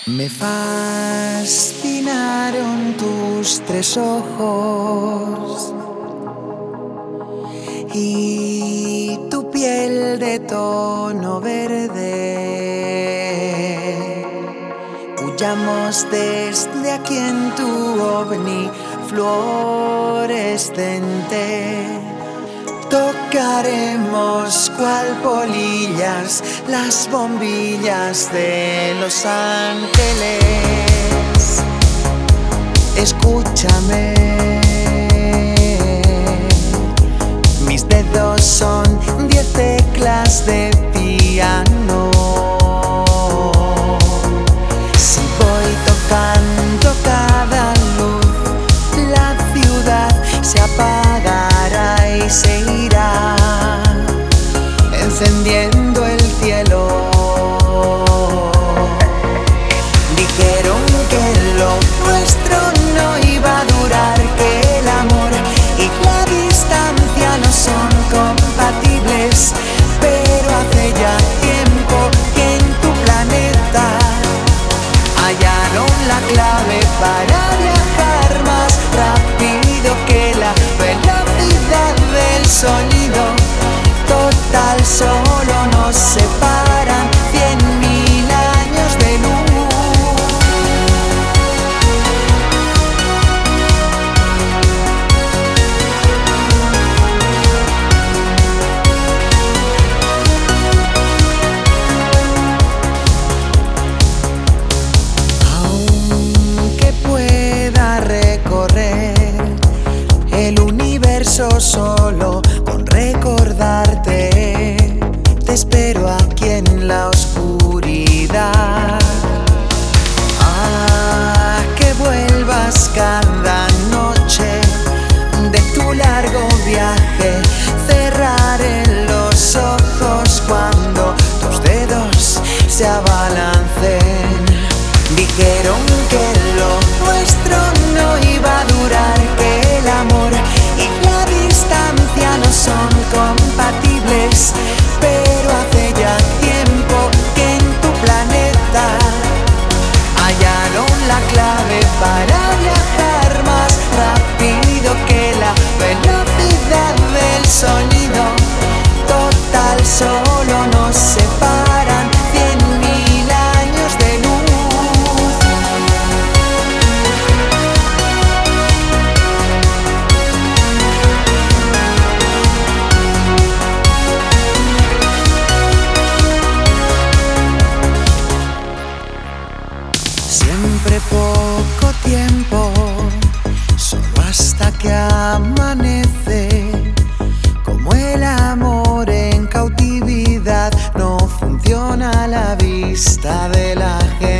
Me fascinaron tus tres ojos y tu piel de tono verde. Huyamos desde aquí en tu ovni fluorescente. Tocaremos cual polillas las bombillas de Los Ángeles. Escúchame, mis dedos son 10 teclas de piano. Si voy tocando cada luz, la ciudad se apagará y se irá encendiendo el cielo. Dijeron que lo nuestro no iba a durar, que el amor y la distancia no son compatibles, pero hace ya tiempo que en tu planeta hallaron la clave para viajar más rápido que la velocidad del sonido. Total, solo nos separan 100.000 años de luz. Aunque pueda recorrer el universo solo con recordarte, te espero aquí en la oscuridad. Que vuelvas cada noche de tu largo viaje. Cerraré los ojos cuando tus dedos se abalancen. Dijeron que lo nuestro no iba a durar, que el amor y la distancia no son compatibles, pero hace ya tiempo que en tu planeta hallaron la clave para viajar más rápido que la velocidad del sonido. Total, solo nos separan 100.000 años de luz. Siempre poco tiempo, solo hasta que amanece. Como el amor en cautividad, no funciona a la vista de la gente.